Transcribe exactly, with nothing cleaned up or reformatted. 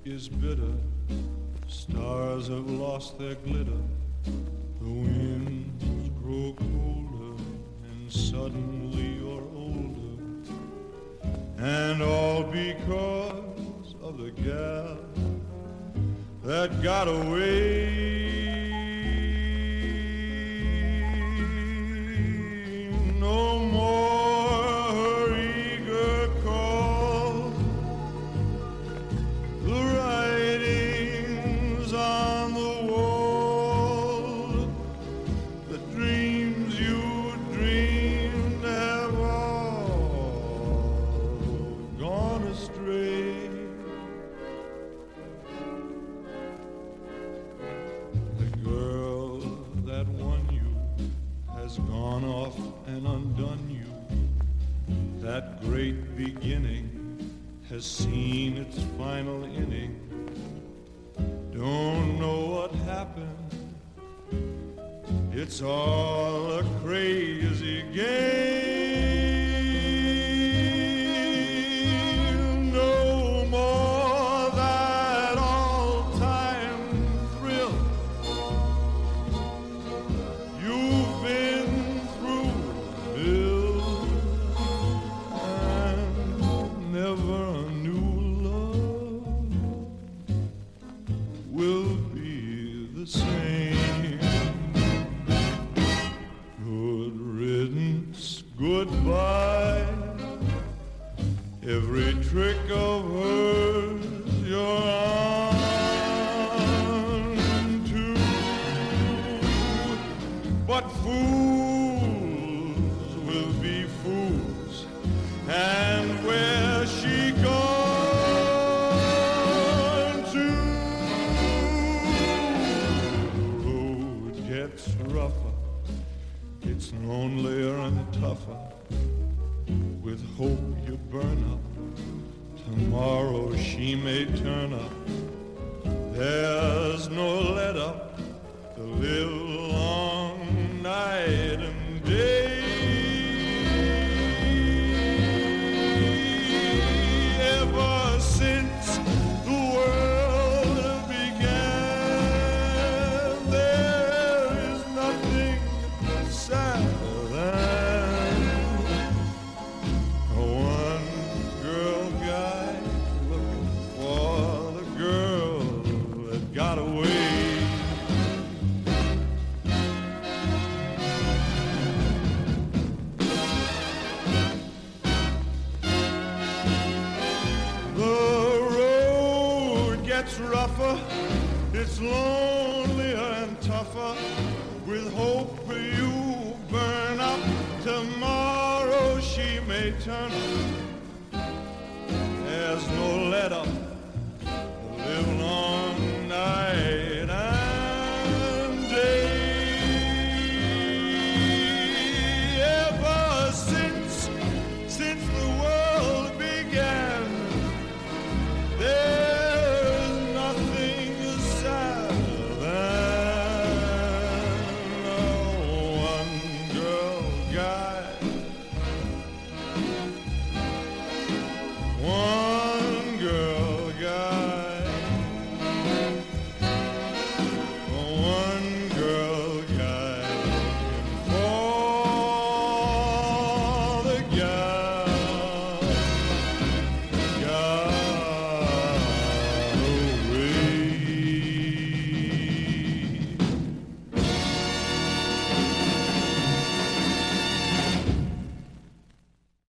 is bitter. Stars have lost their glitter. The winds grow colder, and suddenly you're older. And all because of the gal that got away. No more her eager call. The writings on the wall, the dreams you dreamed have all gone astray. The girl that won you has gone off and undone you. That great beginning has seen its final inning. Don't know what happened. It's all a crazy game. No more that all-time thrill you've been through, Bill, and never a new love will be the same. Good riddance, goodbye. Every trick of hers you're on to. But fools will be fools, and where she gone to? The road gets rougher, it's lonelier and tougher. With hope you burn up, tomorrow she may turn up. There's no let up, the live long night and day. Ever since the world began, there is nothing sadder than a one-girl guy looking for the girl that got away. The road gets rougher, it's lonelier and tougher. With hope you burn up, tomorrow she may turn up. There's no let up,